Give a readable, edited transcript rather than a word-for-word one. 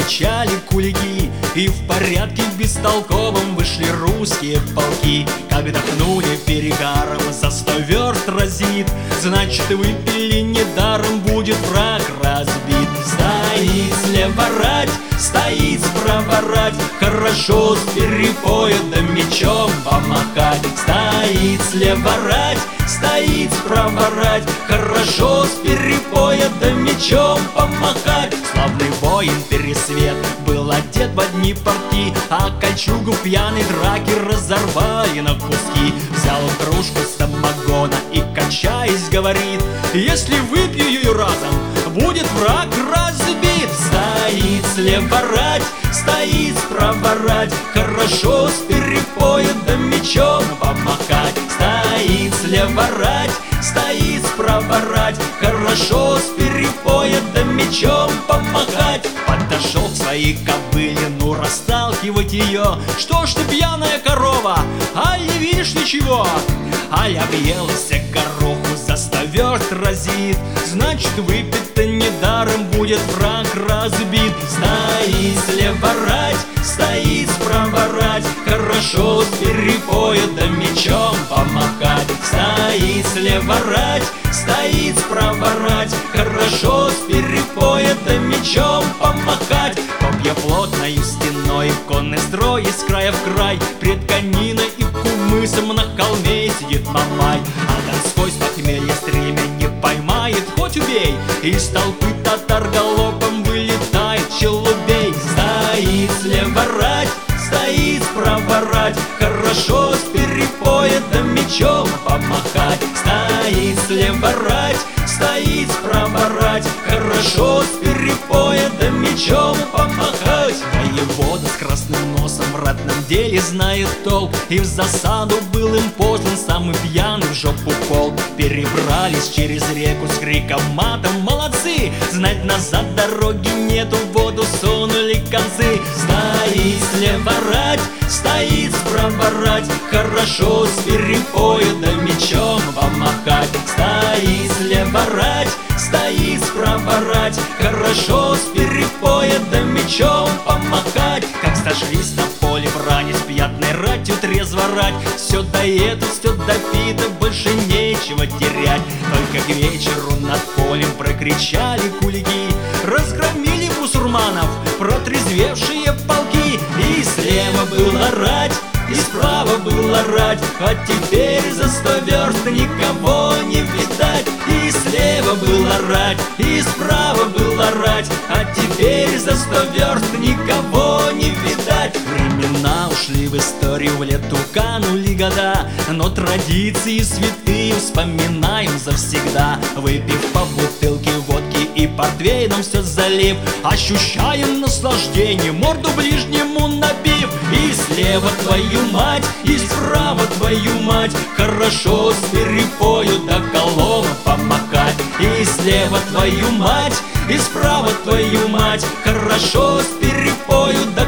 прокричали кулики, и в порядке бестолковом вышли русские полки. Как дохнули перегаром, за 100 верст разит, значит, выпили недаром, будет враг разбит. Стоит слева рать, стоит справа рать, хорошо с перепоя да мечом помахать. Стоит слева рать, стоит справа рать, хорошо с перепоя да мечом помахать. Славный воин Пересвет был одет в одни порти, а кольчугу в пьяной драке разорвали на куски. Взял кружку самогона и, качаясь, говорит: если выпью ее разом, будет враг разбит. Стоит слева рать, стоит справа рать, хорошо с перепоя да мечом помахать. Стоит слева рать, стоит справа рать, хорошо с перепоя да мечом помахать. Подошел к своей кобыле, ну расталкивать ее. Что ж ты, пьяная корова, аль не видишь ничего? Аль объелась гороху, за 100 верст разит, значит, выпито недаром, будет враг разбит. Стоит слева рать, стоит справа рать, хорошо с перепоя да мечом помахать. Стоит слева рать, стоит справа рать, хорошо с перепоя да мечом помахать. Копья плотною стеной, конный строй из края в край, пред кониной и кумысом на холме сидит Мамай. А Донской с похмелья стремя не поймает, хоть убей, из толпы татар галопом вылетает челубей. Стоит слева рать, стоит справа рать, хорошо с перепоя да мечом помахать. Стоит слева рать, стоит справа рать, хорошо с перепоя да мечом помахать. Воевода с красным носом в ратном деле знает толк, и в засаду был им послан самый пьяный в жопу полк. Перебрались через реку с криком матом: молодцы! Знать назад дороги нету, в воду сунули концы. Стоит слева рать, стоит справа рать, хорошо с перепоя да мечом помахать. Стоит слева рать, стоит справа рать, хорошо с перепоя да мечом помахать. Как сошлись на поле брани, с пьяной ратью трезво рать, все доедут, все допито, больше нечего терять. Только к вечеру над полем прокричали кулики, разгромили бусурманов протрезвевшие полки. И слева была рать, и справа была рать, а теперь за 100 верст никого не видать. И слева была рать, и справа была рать, а теперь за 100 верст никого не видать. Времена ушли в историю, в лету канули года, но традиции святые вспоминаем завсегда. Выпив по бутылке водки и портвейном все залив, ощущаем наслаждение, морду ближнему набив. И слева твою мать, и справа твою мать, хорошо с перепою до колома помахать. И слева твою мать, и справа твою мать, хорошо с перепою